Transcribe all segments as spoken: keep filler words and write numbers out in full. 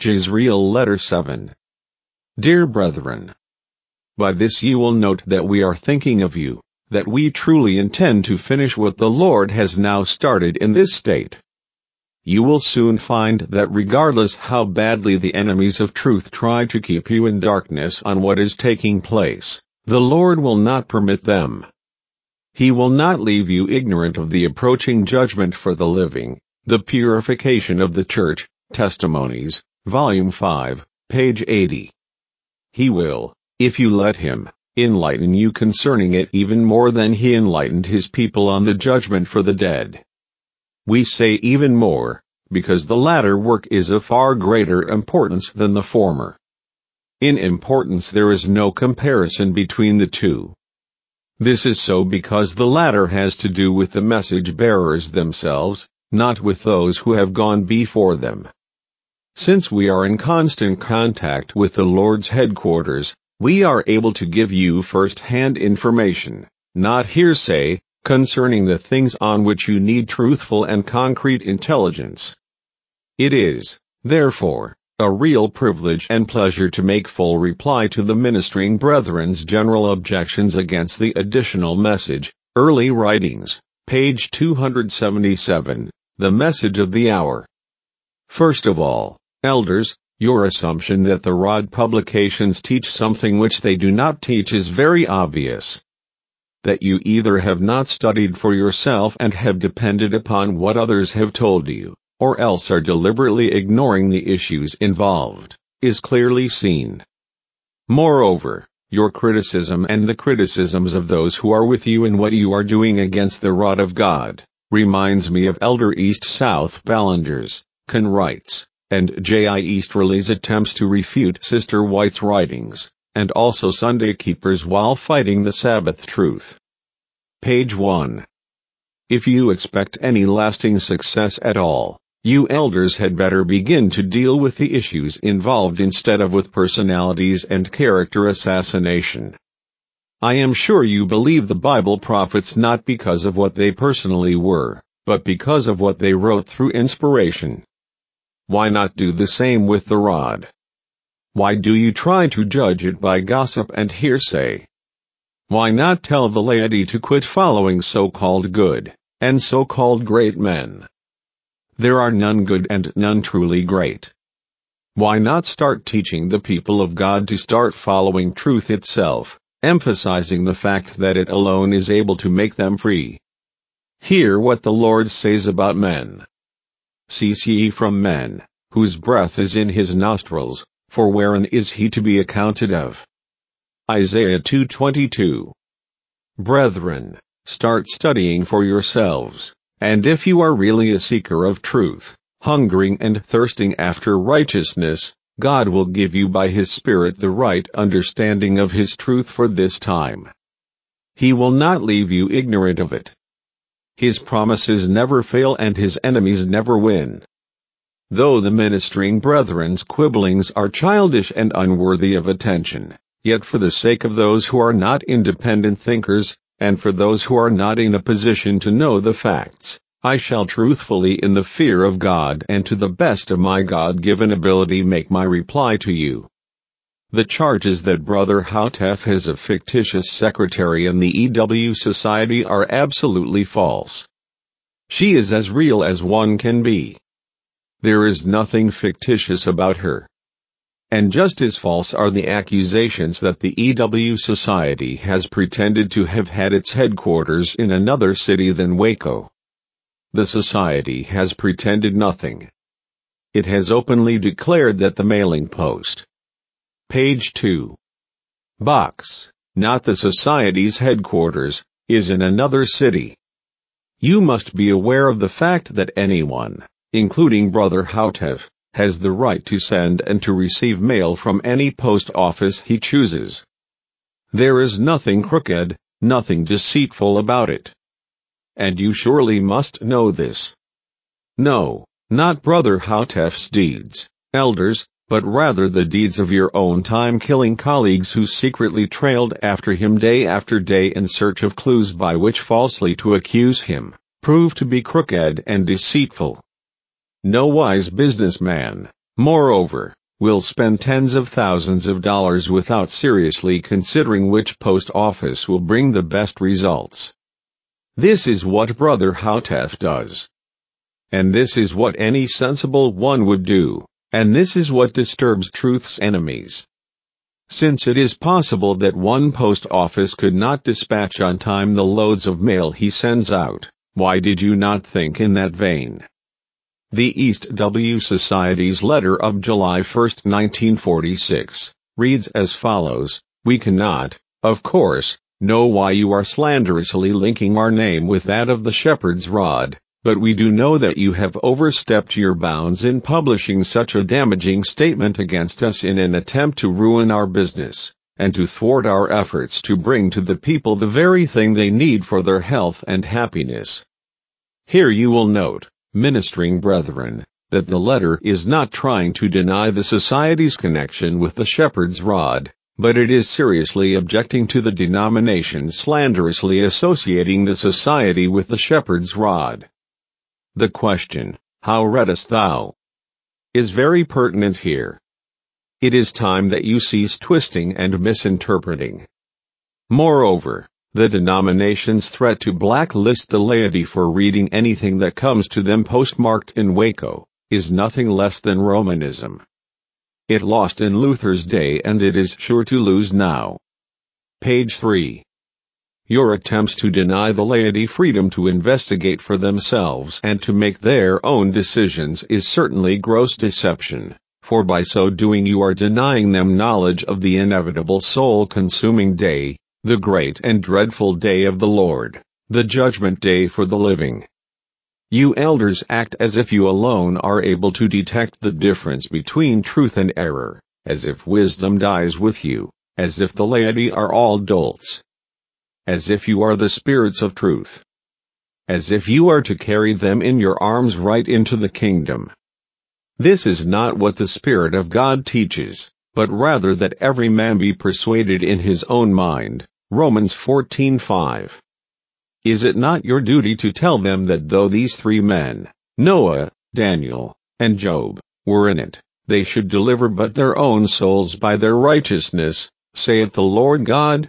Jezreel Letter seven. Dear brethren, by this you will note that we are thinking of you, that we truly intend to finish what the Lord has now started in this state. You will soon find that regardless how badly the enemies of truth try to keep you in darkness on what is taking place, the Lord will not permit them. He will not leave you ignorant of the approaching judgment for the living, the purification of the church, Testimonies, Volume five, page eighty. He will, if you let him, enlighten you concerning it even more than he enlightened his people on the judgment for the dead. We say even more, because the latter work is of far greater importance than the former. In importance there is no comparison between the two. This is so because the latter has to do with the message bearers themselves, not with those who have gone before them. Since we are in constant contact with the Lord's headquarters, we are able to give you first-hand information, not hearsay, concerning the things on which you need truthful and concrete intelligence. It is, therefore, a real privilege and pleasure to make full reply to the ministering brethren's general objections against the additional message, Early Writings, page two hundred seventy-seven, the message of the hour. First of all, elders, your assumption that the Rod publications teach something which they do not teach is very obvious. That you either have not studied for yourself and have depended upon what others have told you, or else are deliberately ignoring the issues involved, is clearly seen. Moreover, your criticism and the criticisms of those who are with you in what you are doing against the Rod of God, reminds me of Elder East South Ballinger's, Conwright's, and J I Easterly's attempts to refute Sister White's writings, and also Sunday Keepers while fighting the Sabbath truth. Page one. If you expect any lasting success at all, you elders had better begin to deal with the issues involved instead of with personalities and character assassination. I am sure you believe the Bible prophets not because of what they personally were, but because of what they wrote through inspiration. Why not do the same with the Rod? Why do you try to judge it by gossip and hearsay? Why not tell the laity to quit following so-called good, and so-called great men? There are none good and none truly great. Why not start teaching the people of God to start following truth itself, emphasizing the fact that it alone is able to make them free? Hear what the Lord says about men. Cease ye from men, whose breath is in his nostrils, for wherein is he to be accounted of? Isaiah two twenty-two. Brethren, start studying for yourselves, and if you are really a seeker of truth, hungering and thirsting after righteousness, God will give you by His Spirit the right understanding of His truth for this time. He will not leave you ignorant of it. His promises never fail and His enemies never win. Though the ministering brethren's quibblings are childish and unworthy of attention, yet for the sake of those who are not independent thinkers, and for those who are not in a position to know the facts, I shall truthfully in the fear of God and to the best of my God-given ability make my reply to you. The charges that Brother Houtef has a fictitious secretary in the E W Society are absolutely false. She is as real as one can be. There is nothing fictitious about her. And just as false are the accusations that the E W Society has pretended to have had its headquarters in another city than Waco. The Society has pretended nothing. It has openly declared that the mailing post, page two, box, not the Society's headquarters, is in another city. You must be aware of the fact that anyone, including Brother Houtef, has the right to send and to receive mail from any post office he chooses. There is nothing crooked, nothing deceitful about it. And you surely must know this. No, not Brother Houtef's deeds, elders, but rather the deeds of your own time-killing colleagues who secretly trailed after him day after day in search of clues by which falsely to accuse him, proved to be crooked and deceitful. No wise businessman, Moreover, will spend tens of thousands of dollars without seriously considering which post office will bring the best results. This is what Brother Houteff does. And this is what any sensible one would do, and this is what disturbs truth's enemies. Since it is possible that one post office could not dispatch on time the loads of mail he sends out, why did you not think in that vein? The East W Society's letter of July first, nineteen forty-six, reads as follows: "We cannot, of course, know why you are slanderously linking our name with that of the shepherd's rod, but we do know that you have overstepped your bounds in publishing such a damaging statement against us in an attempt to ruin our business, and to thwart our efforts to bring to the people the very thing they need for their health and happiness." Here you will note, ministering brethren, that the letter is not trying to deny the Society's connection with the shepherd's rod, but it is seriously objecting to the denomination slanderously associating the Society with the shepherd's rod. The question, "How readest thou?" is very pertinent here. It is time that you cease twisting and misinterpreting. Moreover, the denomination's threat to blacklist the laity for reading anything that comes to them postmarked in Waco is nothing less than Romanism. It lost in Luther's day and it is sure to lose now. Page three. Your attempts to deny the laity freedom to investigate for themselves and to make their own decisions is certainly gross deception, for by so doing you are denying them knowledge of the inevitable soul-consuming day, the great and dreadful day of the Lord, the judgment day for the living. You elders act as if you alone are able to detect the difference between truth and error, as if wisdom dies with you, as if the laity are all dolts, as if you are the spirits of truth, as if you are to carry them in your arms right into the kingdom. This is not what the Spirit of God teaches, but rather that every man be persuaded in his own mind. Romans fourteen five. Is it not your duty to tell them that though these three men, Noah, Daniel, and Job, were in it, they should deliver but their own souls by their righteousness, saith the Lord God?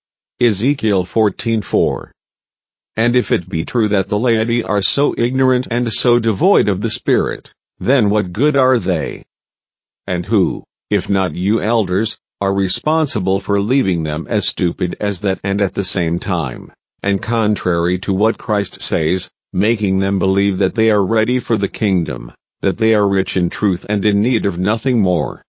Ezekiel fourteen four. And if it be true that the laity are so ignorant and so devoid of the Spirit, then what good are they? And who, if not you elders, are responsible for leaving them as stupid as that and at the same time, and contrary to what Christ says, making them believe that they are ready for the kingdom, that they are rich in truth and in need of nothing more?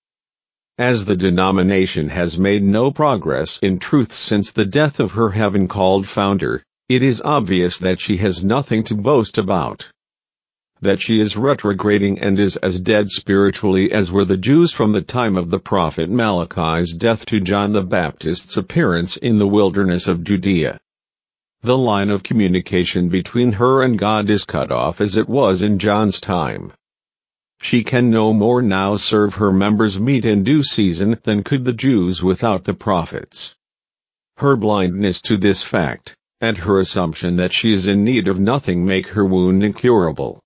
As the denomination has made no progress in truth since the death of her heaven-called founder, it is obvious that she has nothing to boast about. That she is retrograding and is as dead spiritually as were the Jews from the time of the prophet Malachi's death to John the Baptist's appearance in the wilderness of Judea. The line of communication between her and God is cut off as it was in John's time. She can no more now serve her members meat in due season than could the Jews without the prophets. Her blindness to this fact, and her assumption that she is in need of nothing make her wound incurable.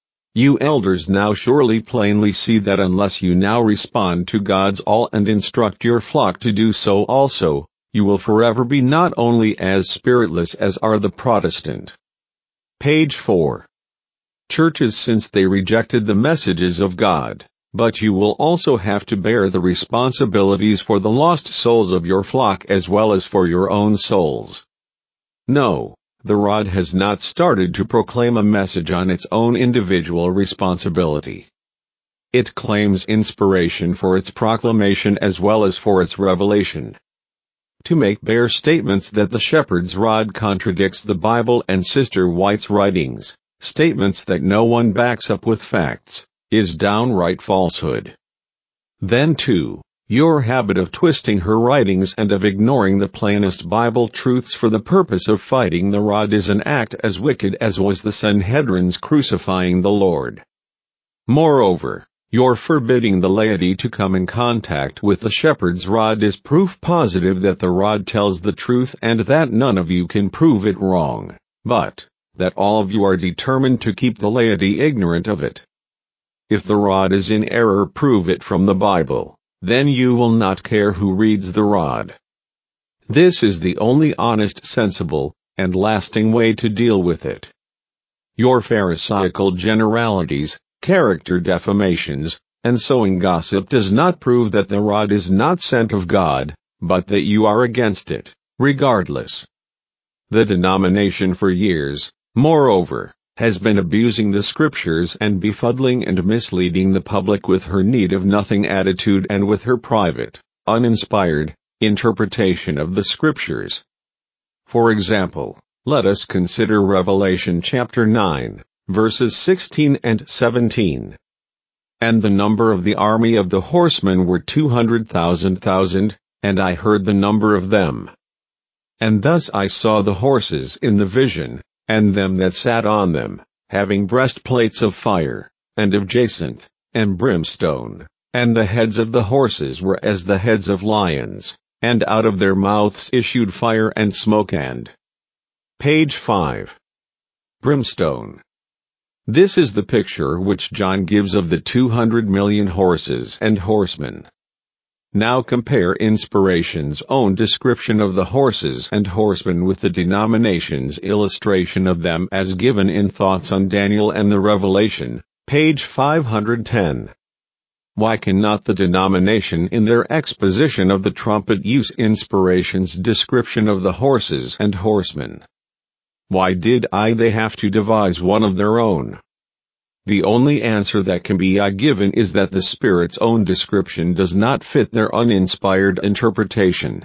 You elders now surely plainly see that unless you now respond to God's all and instruct your flock to do so also, you will forever be not only as spiritless as are the Protestant. Page four. Churches since they rejected the messages of God, but you will also have to bear the responsibilities for the lost souls of your flock as well as for your own souls. No. The rod has not started to proclaim a message on its own individual responsibility. It claims inspiration for its proclamation as well as for its revelation. To make bare statements that the shepherd's rod contradicts the Bible and Sister White's writings, statements that no one backs up with facts, is downright falsehood. Then too, your habit of twisting her writings and of ignoring the plainest Bible truths for the purpose of fighting the rod is an act as wicked as was the Sanhedrin's crucifying the Lord. Moreover, your forbidding the laity to come in contact with the shepherd's rod is proof positive that the rod tells the truth and that none of you can prove it wrong, but that all of you are determined to keep the laity ignorant of it. If the rod is in error, prove it from the Bible, then you will not care who reads the rod. This is the only honest, sensible, and lasting way to deal with it. Your pharisaical generalities, character defamations, and sowing gossip does not prove that the rod is not sent of God, but that you are against it, regardless. The denomination for years, moreover, has been abusing the Scriptures and befuddling and misleading the public with her need-of-nothing attitude and with her private, uninspired, interpretation of the Scriptures. For example, let us consider Revelation chapter nine, verses sixteen and seventeen. And the number of the army of the horsemen were two hundred thousand thousand, and I heard the number of them. And thus I saw the horses in the vision, and them that sat on them, having breastplates of fire, and of jacinth, and brimstone, and the heads of the horses were as the heads of lions, and out of their mouths issued fire and smoke. And page five. Brimstone. This is the picture which John gives of the two hundred million horses and horsemen. Now compare Inspiration's own description of the horses and horsemen with the denomination's illustration of them as given in Thoughts on Daniel and the Revelation, page five hundred ten. Why cannot the denomination in their exposition of the trumpet use Inspiration's description of the horses and horsemen? Why did I they have to devise one of their own? The only answer that can be given is that the Spirit's own description does not fit their uninspired interpretation.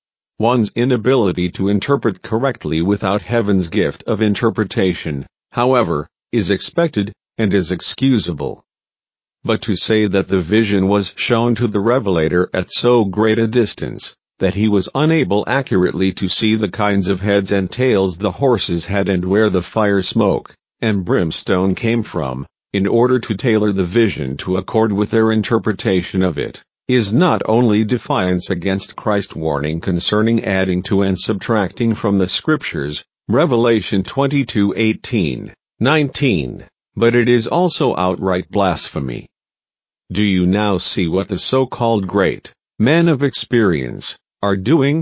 One's inability to interpret correctly without heaven's gift of interpretation, however, is expected, and is excusable. But to say that the vision was shown to the revelator at so great a distance, that he was unable accurately to see the kinds of heads and tails the horses had and where the fire, smoke, and brimstone came from, in order to tailor the vision to accord with their interpretation of it, is not only defiance against Christ's warning concerning adding to and subtracting from the Scriptures, Revelation twenty-two eighteen, nineteen, but it is also outright blasphemy. Do you now see what the so-called great men of experience are doing?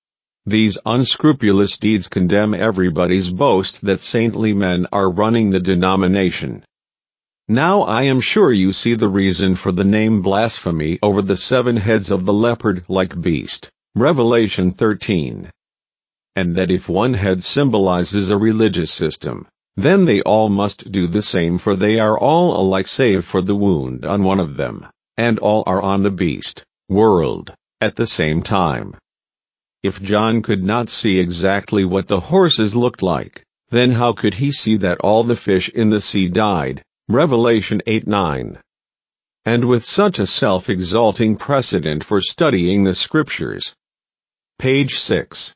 These unscrupulous deeds condemn everybody's boast that saintly men are running the denomination. Now I am sure you see the reason for the name blasphemy over the seven heads of the leopard-like beast, Revelation thirteen. And that if one head symbolizes a religious system, then they all must do the same, for they are all alike save for the wound on one of them, and all are on the beast, world, at the same time. If John could not see exactly what the horses looked like, then how could he see that all the fish in the sea died, Revelation eight nine? And with such a self-exalting precedent for studying the Scriptures. Page six.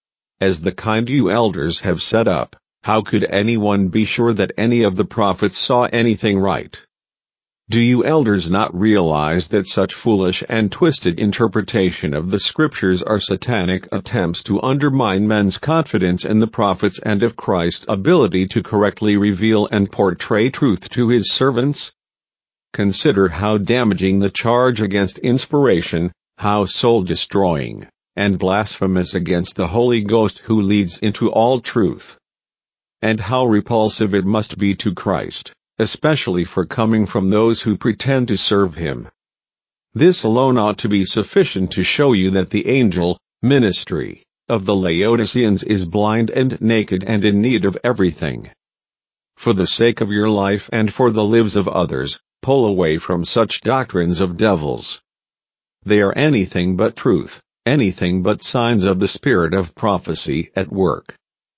As the kind you elders have set up, how could anyone be sure that any of the prophets saw anything right? Do you elders not realize that such foolish and twisted interpretation of the Scriptures are satanic attempts to undermine men's confidence in the prophets and of Christ's ability to correctly reveal and portray truth to his servants? Consider how damaging the charge against inspiration, how soul-destroying, and blasphemous against the Holy Ghost who leads into all truth. And how repulsive it must be to Christ, especially for coming from those who pretend to serve him. This alone ought to be sufficient to show you that the angel ministry of the Laodiceans is blind and naked and in need of everything. For the sake of your life and for the lives of others, pull away from such doctrines of devils. They are anything but truth, anything but signs of the spirit of prophecy at work.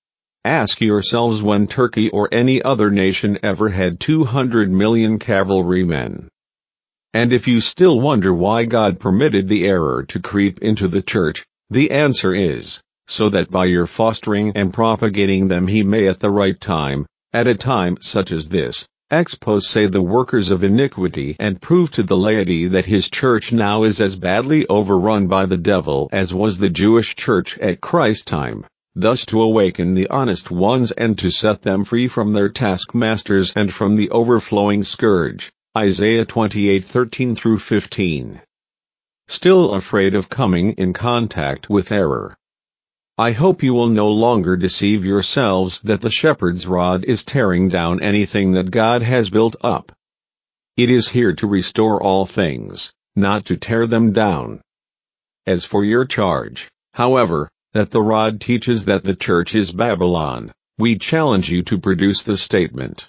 Ask yourselves when Turkey or any other nation ever had two hundred million cavalrymen. And if you still wonder why God permitted the error to creep into the church, the answer is, so that by your fostering and propagating them he may at the right time, at a time such as this, expose the workers of iniquity and prove to the laity that his church now is as badly overrun by the devil as was the Jewish church at Christ's time. Thus to awaken the honest ones and to set them free from their taskmasters and from the overflowing scourge, Isaiah twenty-eight thirteen through fifteen. Still afraid of coming in contact with error? I hope you will no longer deceive yourselves that the shepherd's rod is tearing down anything that God has built up. It is here to restore all things, not to tear them down. As for your charge, however, that the rod teaches that the church is Babylon, we challenge you to produce the statement.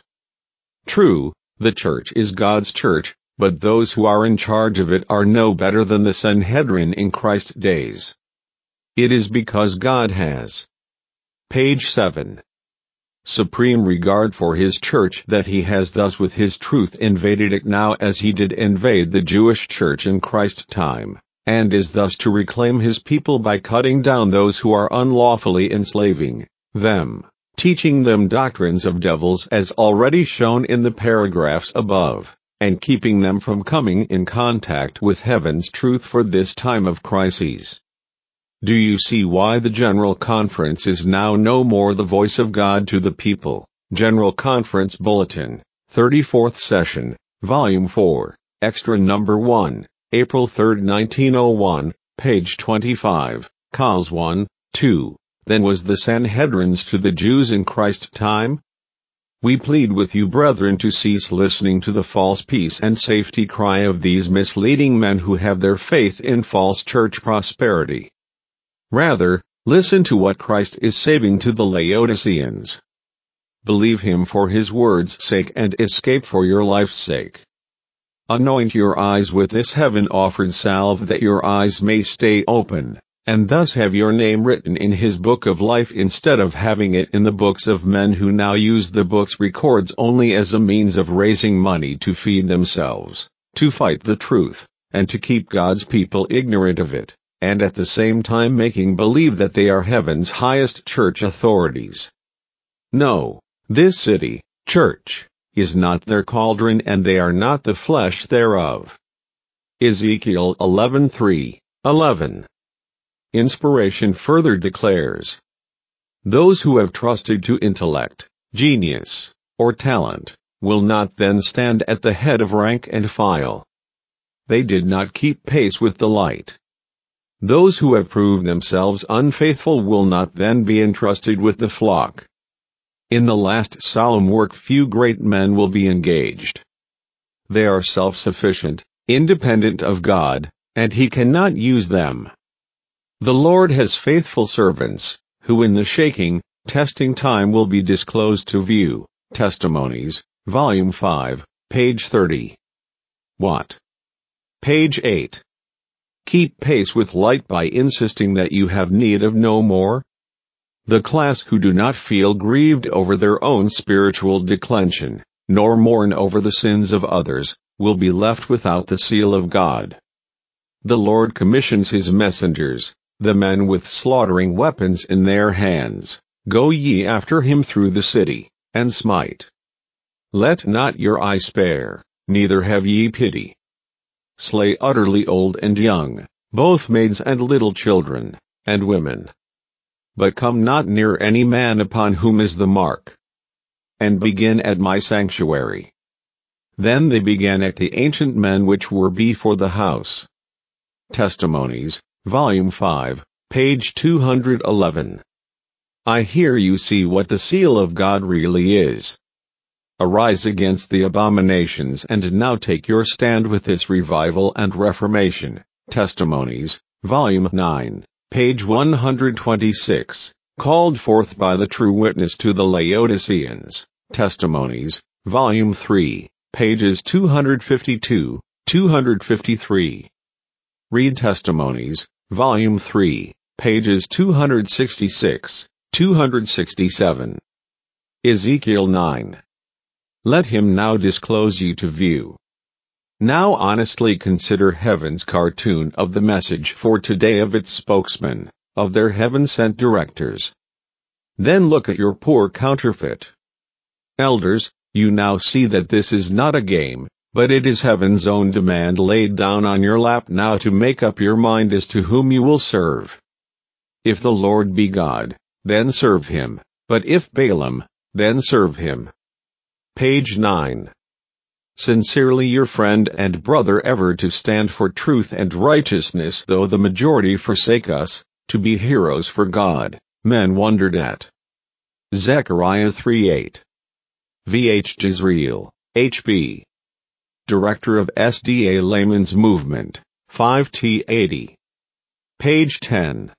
True, the church is God's church, but those who are in charge of it are no better than the Sanhedrin in Christ's days. It is because God has, page seven, supreme regard for his church that he has thus with his truth invaded it now as he did invade the Jewish church in Christ's time, and is thus to reclaim his people by cutting down those who are unlawfully enslaving them, teaching them doctrines of devils as already shown in the paragraphs above, and keeping them from coming in contact with heaven's truth for this time of crises. Do you see why the General Conference is now no more the voice of God to the people? General Conference Bulletin, thirty-fourth Session, Volume four, Extra Number one, April third nineteen oh one, page twenty-five, Cos one, two. Then was the Sanhedrins to the Jews in Christ's time? We plead with you, brethren, to cease listening to the false peace and safety cry of these misleading men who have their faith in false church prosperity. Rather, listen to what Christ is saying to the Laodiceans. Believe him for his word's sake and escape for your life's sake. Anoint your eyes with this heaven-offered salve that your eyes may stay open, and thus have your name written in his book of life instead of having it in the books of men who now use the book's records only as a means of raising money to feed themselves, to fight the truth, and to keep God's people ignorant of it, and at the same time making believe that they are heaven's highest church authorities. No, this city, church, is not their cauldron and they are not the flesh thereof. Ezekiel eleven three, eleven. Inspiration further declares, those who have trusted to intellect, genius, or talent, will not then stand at the head of rank and file. They did not keep pace with the light. Those who have proved themselves unfaithful will not then be entrusted with the flock. In the last solemn work few great men will be engaged. They are self-sufficient, independent of God, and he cannot use them. The Lord has faithful servants, who in the shaking, testing time will be disclosed to view. Testimonies, Volume five, page thirty. What? Page eight. Keep pace with light by insisting that you have need of no more. The class who do not feel grieved over their own spiritual declension, nor mourn over the sins of others, will be left without the seal of God. The Lord commissions his messengers, the men with slaughtering weapons in their hands, go ye after him through the city, and smite. Let not your eye spare, neither have ye pity. Slay utterly old and young, both maids and little children, and women. But come not near any man upon whom is the mark. And begin at my sanctuary. Then they began at the ancient men which were before the house. Testimonies, Volume five, page two hundred eleven. I here you see what the seal of God really is. Arise against the abominations and now take your stand with this revival and reformation. Testimonies, Volume nine, page one hundred twenty-six, called forth by the true witness to the Laodiceans. Testimonies, Volume three, pages two hundred fifty-two, two hundred fifty-three. Read Testimonies, Volume three, pages two hundred sixty-six, two hundred sixty-seven. Ezekiel nine. Let him now disclose you to view. Now honestly consider heaven's cartoon of the message for today of its spokesman, of their heaven-sent directors. Then look at your poor counterfeit. Elders, you now see that this is not a game, but it is heaven's own demand laid down on your lap now to make up your mind as to whom you will serve. If the Lord be God, then serve him, but if Balaam, then serve him. Page nine. Sincerely your friend and brother ever to stand for truth and righteousness, though the majority forsake us, to be heroes for God, men wondered at. Zechariah three eight. V H Jezreel, H B Director of S D A Layman's Movement, five T eighty. Page ten.